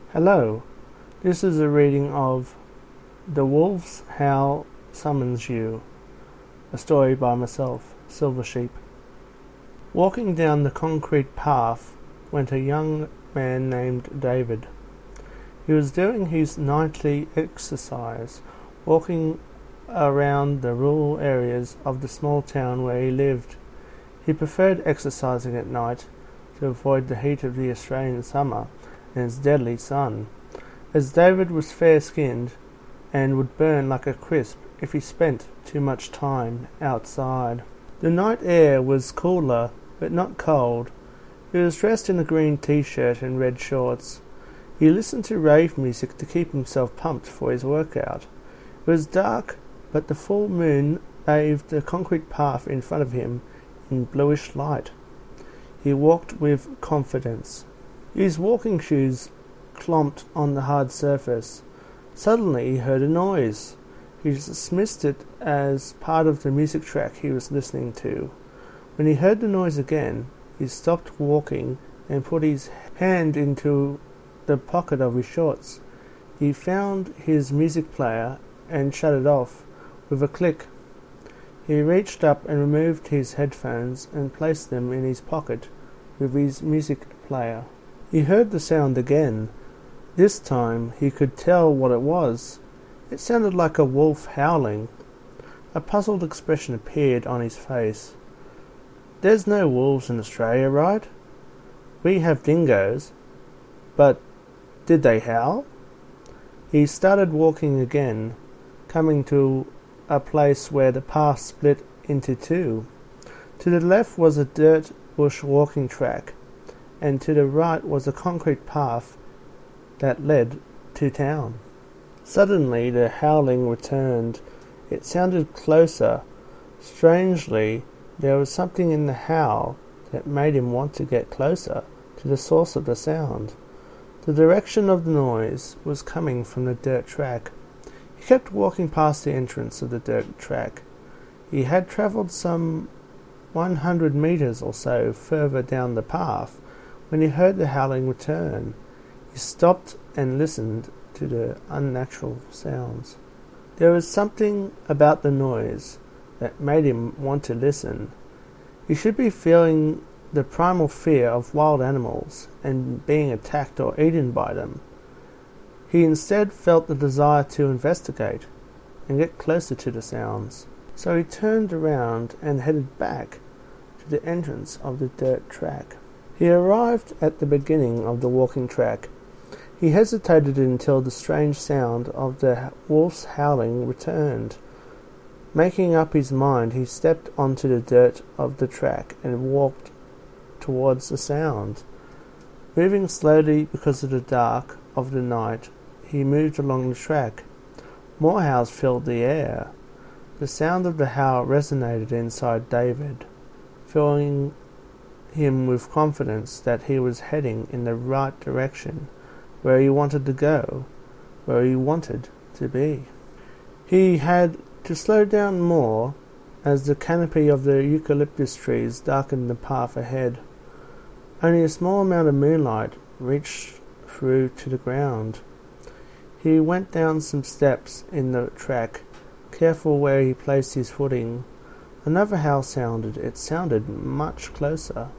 Hello, this is a reading of The Wolf's Howl Summons You, a story by myself, Silver Sheep. Walking down the concrete path went a young man named David. He was doing his nightly exercise, walking around the rural areas of the small town where he lived. He preferred exercising at night to avoid the heat of the Australian summer and its deadly sun, as David was fair-skinned and would burn like a crisp if he spent too much time outside. The night air was cooler, but not cold. He was dressed in a green t-shirt and red shorts. He listened to rave music to keep himself pumped for his workout. It was dark, but the full moon bathed the concrete path in front of him in bluish light. He walked with confidence. His walking shoes clomped on the hard surface. Suddenly he heard a noise. He dismissed it as part of the music track he was listening to. When he heard the noise again, he stopped walking and put his hand into the pocket of his shorts. He found his music player and shut it off with a click. He reached up and removed his headphones and placed them in his pocket with his music player. He heard the sound again. This time he could tell what it was. It sounded like a wolf howling. A puzzled expression appeared on his face. "There's no wolves in Australia, right? We have dingoes. But did they howl?" He started walking again, coming to a place where the path split into two. To the left was a dirt bush walking track, and to the right was a concrete path that led to town. Suddenly the howling returned. It sounded closer. Strangely, there was something in the howl that made him want to get closer to the source of the sound. The direction of the noise was coming from the dirt track. He kept walking past the entrance of the dirt track. He had travelled some 100 meters or so further down the path when he heard the howling return. He stopped and listened to the unnatural sounds. There was something about the noise that made him want to listen. He should be feeling the primal fear of wild animals and being attacked or eaten by them. He instead felt the desire to investigate and get closer to the sounds. So he turned around and headed back to the entrance of the dirt track. He arrived at the beginning of the walking track. He hesitated until the strange sound of the wolf's howling returned. Making up his mind, he stepped onto the dirt of the track and walked towards the sound. Moving slowly because of the dark of the night, he moved along the track. More howls filled the air. The sound of the howl resonated inside David, filling him with confidence that he was heading in the right direction, where he wanted to go, where he wanted to be. He had to slow down more as the canopy of the eucalyptus trees darkened the path ahead. Only a small amount of moonlight reached through to the ground. He went down some steps in the track, careful where he placed his footing. Another howl sounded. It sounded much closer.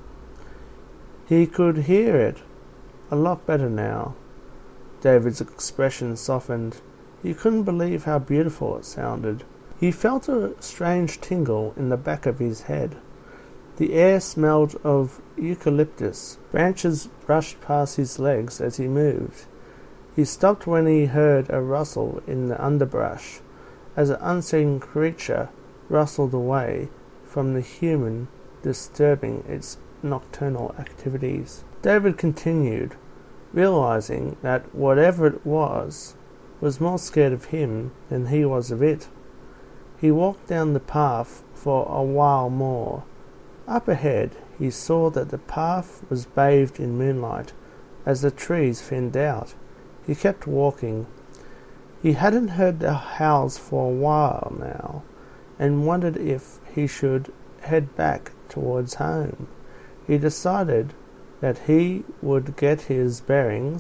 He could hear it a lot better now. David's expression softened. He couldn't believe how beautiful it sounded. He felt a strange tingle in the back of his head. The air smelled of eucalyptus. Branches brushed past his legs as he moved. He stopped when he heard a rustle in the underbrush, as an unseen creature rustled away from the human, disturbing its nocturnal activities. David continued, realizing that whatever it was more scared of him than he was of it. He walked down the path for a while more. Up ahead, he saw that the path was bathed in moonlight as the trees thinned out. He kept walking. He hadn't heard the howls for a while now, and wondered if he should head back towards home. He decided that he would get his bearings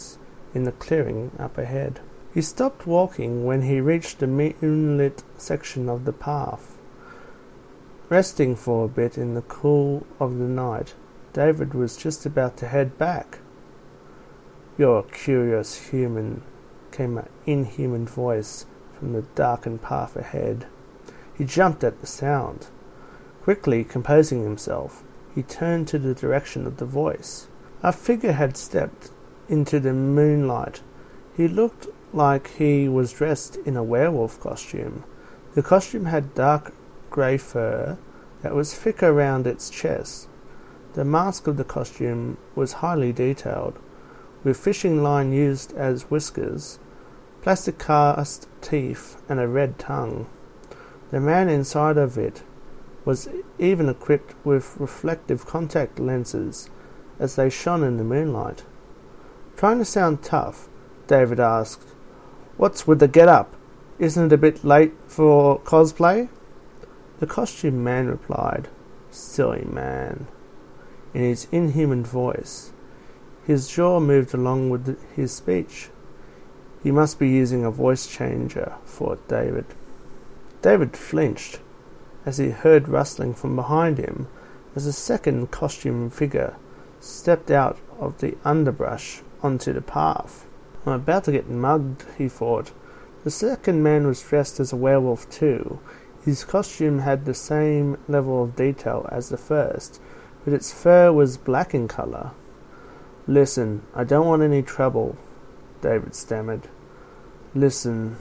in the clearing up ahead. He stopped walking when he reached the moonlit section of the path. Resting for a bit in the cool of the night, David was just about to head back. "You're a curious human," came an inhuman voice from the darkened path ahead. He jumped at the sound. Quickly composing himself, he turned to the direction of the voice. A figure had stepped into the moonlight. He looked like he was dressed in a werewolf costume. The costume had dark grey fur that was thick around its chest. The mask of the costume was highly detailed, with fishing line used as whiskers, plastic cast teeth, and a red tongue. The man inside of it was even equipped with reflective contact lenses as they shone in the moonlight. Trying to sound tough, David asked, "What's with the get-up? Isn't it a bit late for cosplay?" The costume man replied, "Silly man," in his inhuman voice. His jaw moved along with his speech. He must be using a voice changer, thought David. David flinched as he heard rustling from behind him as a second costume figure stepped out of the underbrush onto the path. "I'm about to get mugged," he thought. The second man was dressed as a werewolf too. His costume had the same level of detail as the first, but its fur was black in colour. "Listen, I don't want any trouble," David stammered. "Listen,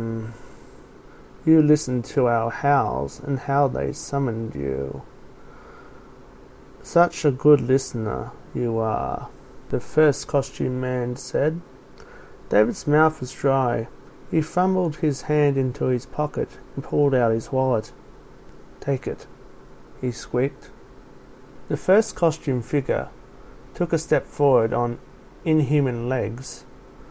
You listened to our howls and how they summoned you. Such a good listener you are," the first costume man said. David's mouth was dry. He fumbled his hand into his pocket and pulled out his wallet. "Take it," he squeaked. The first costume figure took a step forward on inhuman legs,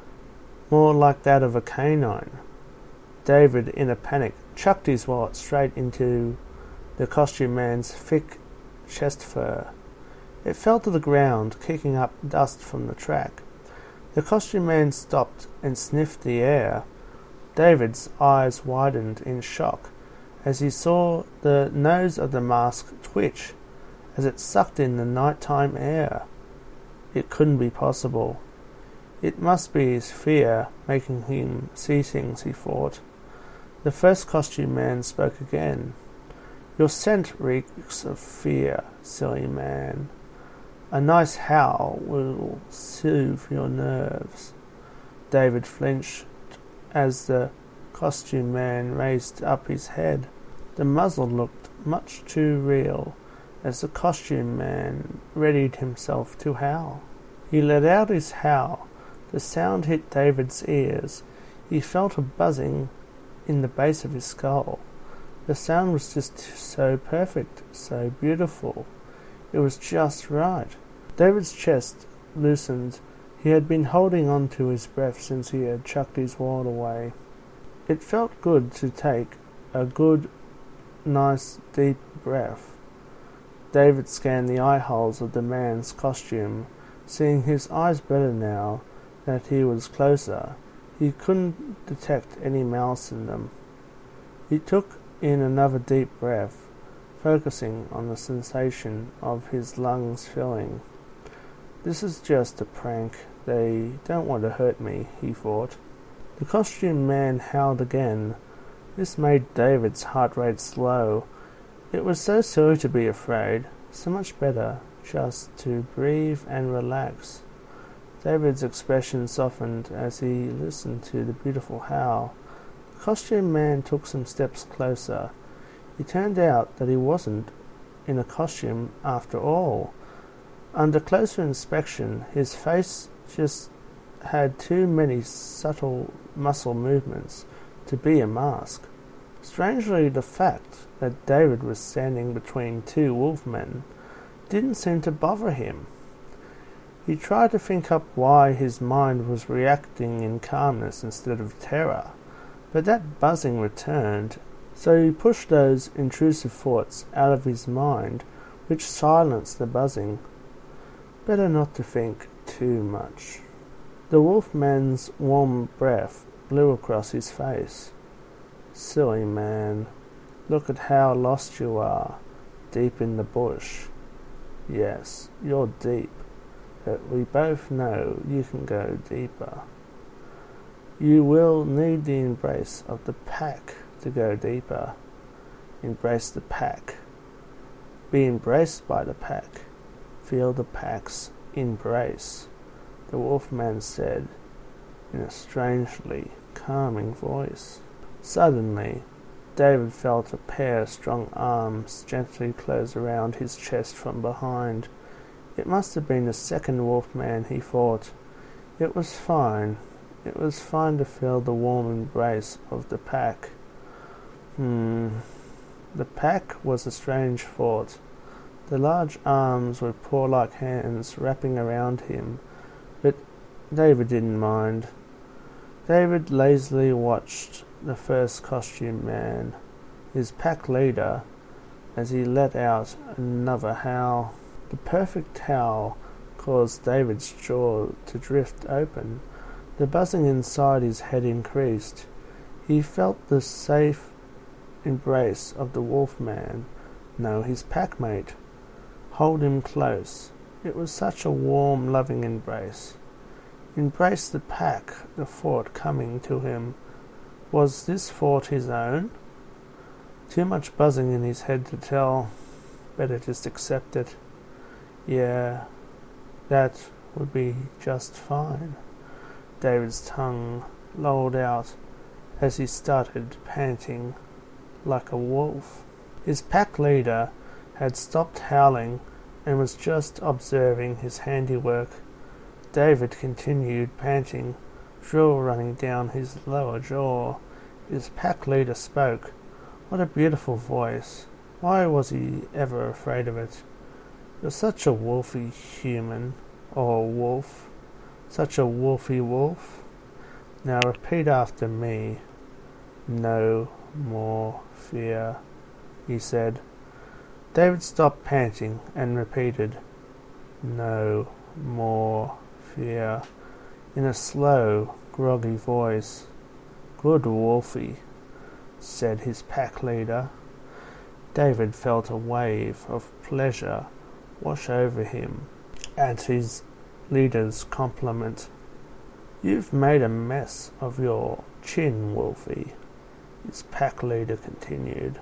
more like that of a canine. David, in a panic, chucked his wallet straight into the costume man's thick chest fur. It fell to the ground, kicking up dust from the track. The costume man stopped and sniffed the air. David's eyes widened in shock as he saw the nose of the mask twitch as it sucked in the nighttime air. It couldn't be possible. It must be his fear making him see things, he thought. The first costume man spoke again. "Your scent reeks of fear, silly man. A nice howl will soothe your nerves." David flinched as the costume man raised up his head. The muzzle looked much too real as the costume man readied himself to howl. He let out his howl. The sound hit David's ears. He felt a buzzing in the base of his skull. The sound was just so perfect, so beautiful. It was just right. David's chest loosened. He had been holding on to his breath since he had chucked his wallet away. It felt good to take a good, nice, deep breath. David scanned the eye holes of the man's costume, seeing his eyes better now that he was closer. He couldn't detect any malice in them. He took in another deep breath, focusing on the sensation of his lungs filling. "This is just a prank. They don't want to hurt me," he thought. The costume man howled again. This made David's heart rate slow. It was so silly to be afraid, so much better just to breathe and relax. David's expression softened as he listened to the beautiful howl. The costume man took some steps closer. It turned out that he wasn't in a costume after all. Under closer inspection, his face just had too many subtle muscle movements to be a mask. Strangely, the fact that David was standing between two wolfmen didn't seem to bother him. He tried to think up why his mind was reacting in calmness instead of terror, but that buzzing returned, so he pushed those intrusive thoughts out of his mind, which silenced the buzzing. Better not to think too much. The wolfman's warm breath blew across his face. "Silly man, look at how lost you are, deep in the bush. Yes, you're deep, but we both know you can go deeper. You will need the embrace of the pack to go deeper. Embrace the pack. Be embraced by the pack. Feel the pack's embrace," the wolfman said in a strangely calming voice. Suddenly, David felt a pair of strong arms gently close around his chest from behind. It must have been the second wolfman, he thought. It was fine. It was fine to feel the warm embrace of the pack. The pack was a strange thought. The large arms were paw-like hands wrapping around him, but David didn't mind. David lazily watched the first costume man, his pack leader, as he let out another howl. The perfect howl caused David's jaw to drift open. The buzzing inside his head increased. He felt the safe embrace of the wolfman, no, his packmate, hold him close. It was such a warm, loving embrace. Embrace the pack, the thought coming to him. Was this thought his own? Too much buzzing in his head to tell. Better just accept it. Yeah, that would be just fine. David's tongue lolled out as he started panting like a wolf. His pack leader had stopped howling and was just observing his handiwork. David continued panting, drool running down his lower jaw. His pack leader spoke. What a beautiful voice. Why was he ever afraid of it? You're such a wolfy human, or wolf. Such a wolfy wolf. Now repeat after me. No more fear, he said. David stopped panting and repeated, No more fear, in a slow, groggy voice. Good wolfie, said his pack leader. David felt a wave of pleasure wash over him at his leader's compliment. You've made a mess of your chin, Wolfie, his pack leader continued.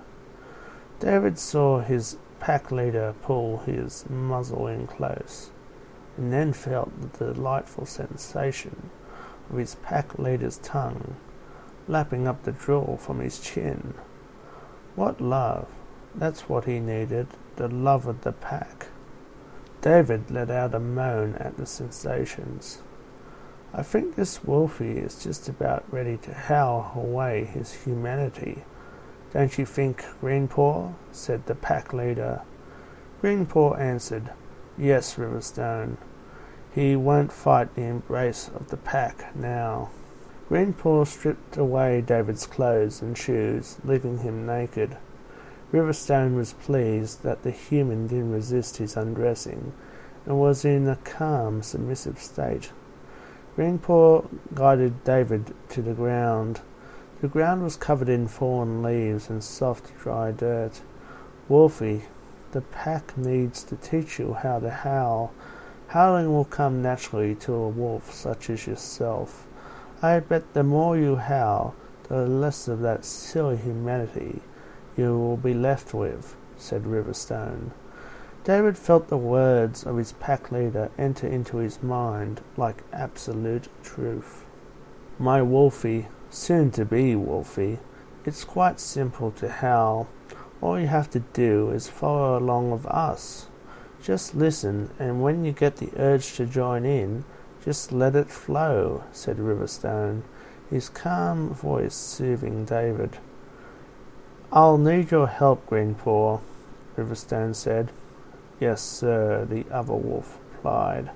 David saw his pack leader pull his muzzle in close, and then felt the delightful sensation of his pack leader's tongue lapping up the drool from his chin. What love! That's what he needed, the love of the pack. David let out a moan at the sensations. I think this Wolfie is just about ready to howl away his humanity. Don't you think, Greenpaw? Said the pack leader. Greenpaw answered, Yes, Riverstone. He won't fight the embrace of the pack now. Greenpaw stripped away David's clothes and shoes, leaving him naked. Riverstone was pleased that the human didn't resist his undressing, and was in a calm, submissive state. Greenpaw guided David to the ground. The ground was covered in fallen leaves and soft, dry dirt. Wolfie, the pack needs to teach you how to howl. Howling will come naturally to a wolf such as yourself. I bet the more you howl, the less of that silly humanity you will be left with, said Riverstone. David felt the words of his pack leader enter into his mind like absolute truth. My Wolfie, soon to be Wolfie, it's quite simple to howl. All you have to do is follow along with us. Just listen, and when you get the urge to join in, just let it flow, said Riverstone, his calm voice soothing David. I'll need your help, Greenpaw, Riverstone said. Yes, sir, the other wolf replied.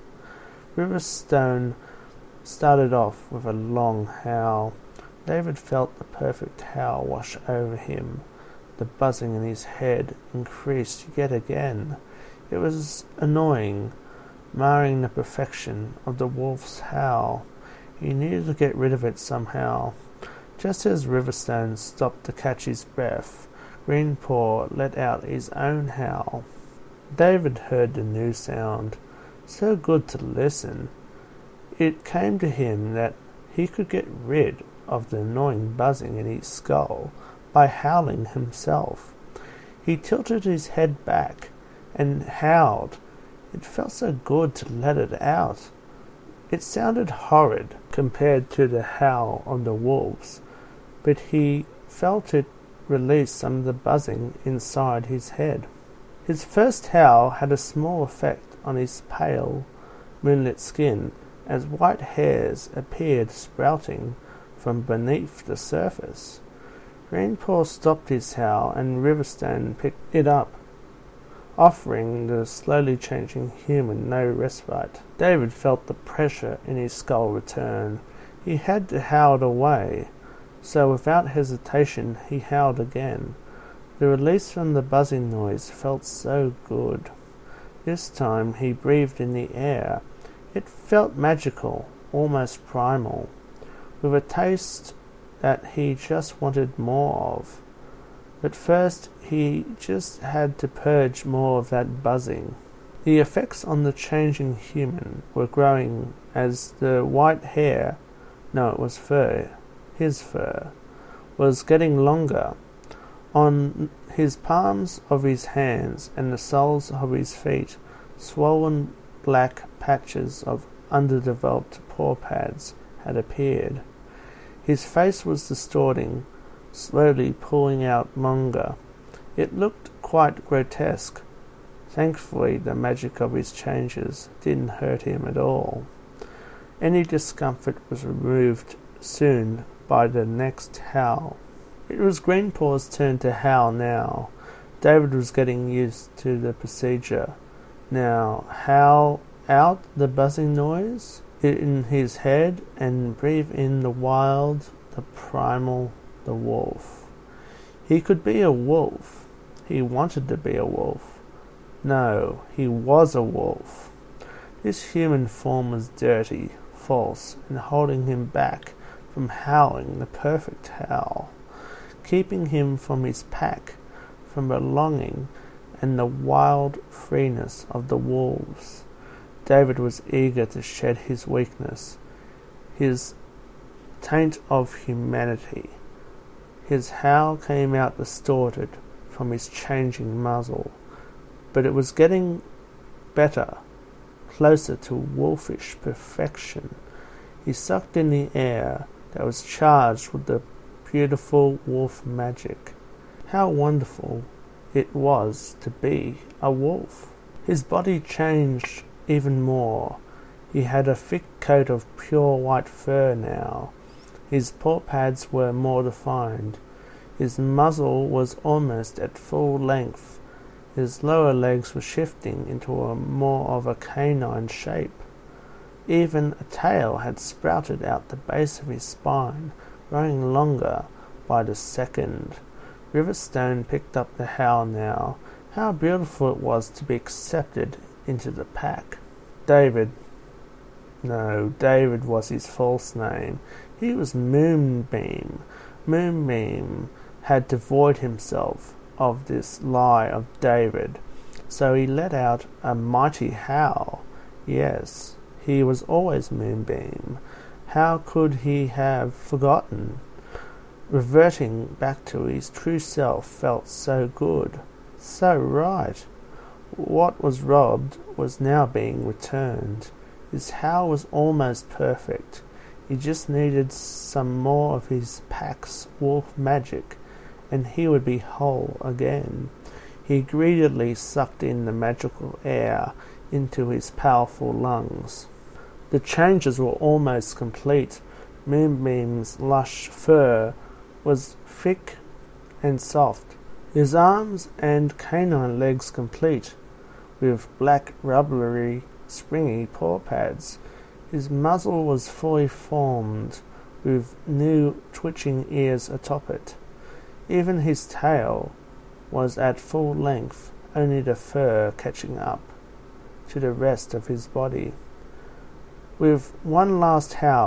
Riverstone started off with a long howl. David felt the perfect howl wash over him. The buzzing in his head increased yet again. It was annoying, marring the perfection of the wolf's howl. He needed to get rid of it somehow. Just as Riverstone stopped to catch his breath, Greenpaw let out his own howl. David heard the new sound, so good to listen. It came to him that he could get rid of the annoying buzzing in his skull by howling himself. He tilted his head back and howled. It felt so good to let it out. It sounded horrid compared to the howl of the wolves, but he felt it release some of the buzzing inside his head. His first howl had a small effect on his pale, moonlit skin as white hairs appeared sprouting from beneath the surface. Greenpaw stopped his howl and Riverstone picked it up, offering the slowly changing human no respite. David felt the pressure in his skull return. He had to howl it away, so without hesitation he howled again. The release from the buzzing noise felt so good. This time he breathed in the air. It felt magical, almost primal, with a taste that he just wanted more of. But first he just had to purge more of that buzzing. The effects on the changing human were growing as the white hair, no, it was fur, his fur, was getting longer. On his palms of his hands and the soles of his feet, swollen black patches of underdeveloped paw pads had appeared. His face was distorting, slowly pulling out longer. It looked quite grotesque. Thankfully, the magic of his changes didn't hurt him at all. Any discomfort was removed soon by the next howl. It was Greenpaw's turn to howl now. David was getting used to the procedure. Now howl out the buzzing noise in his head and breathe in the wild, the primal, the wolf. He could be a wolf. He wanted to be a wolf. No, he was a wolf. This human form was dirty, false, and holding him back from howling the perfect howl, keeping him from his pack, from belonging and the wild freeness of the wolves. David was eager to shed his weakness, his taint of humanity. His howl came out distorted from his changing muzzle, but it was getting better, closer to wolfish perfection. He sucked in the air that was charged with the beautiful wolf magic. How wonderful it was to be a wolf. His body changed even more. He had a thick coat of pure white fur now. His paw pads were more defined. His muzzle was almost at full length. His lower legs were shifting into more of a canine shape. Even a tail had sprouted out the base of his spine, growing longer by the second. Riverstone picked up the howl now. How beautiful it was to be accepted into the pack. David was his false name. He was Moonbeam. Moonbeam had to void himself of this lie of David, so he let out a mighty howl. Yes, he was always Moonbeam. How could he have forgotten? Reverting back to his true self felt so good, so right. What was robbed was now being returned. His howl was almost perfect. He just needed some more of his pack's wolf magic, and he would be whole again. He greedily sucked in the magical air into his powerful lungs. The changes were almost complete. Moonbeam's lush fur was thick and soft, his arms and canine legs complete, with black, rubbery, springy paw pads. His muzzle was fully formed, with new twitching ears atop it. Even his tail was at full length, only the fur catching up to the rest of his body. With one last howl,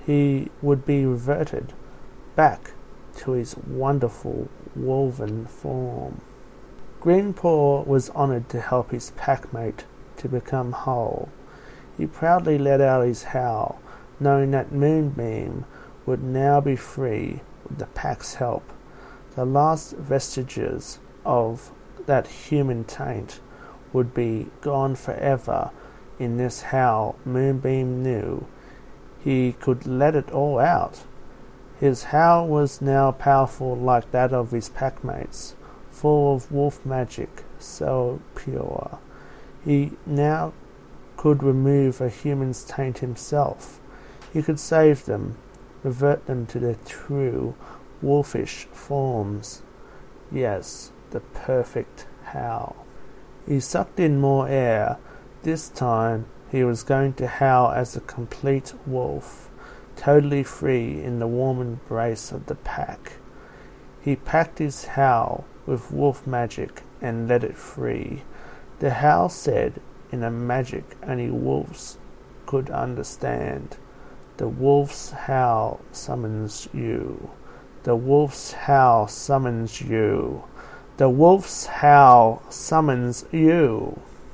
he would be reverted back to his wonderful wolven form. Greenpaw was honoured to help his packmate to become whole. He proudly let out his howl, knowing that Moonbeam would now be free with the pack's help. The last vestiges of that human taint would be gone forever. In this howl, Moonbeam knew he could let it all out. His howl was now powerful like that of his packmates, full of wolf magic, so pure. He now could remove a human's taint himself. He could save them, revert them to their true wolfish forms. Yes, the perfect howl. He sucked in more air. This time he was going to howl as a complete wolf, totally free in the warm embrace of the pack. He packed his howl with wolf magic and let it free. The howl said, in a magic only wolves could understand, "The wolf's howl summons you. The wolf's howl summons you. The wolf's howl summons you."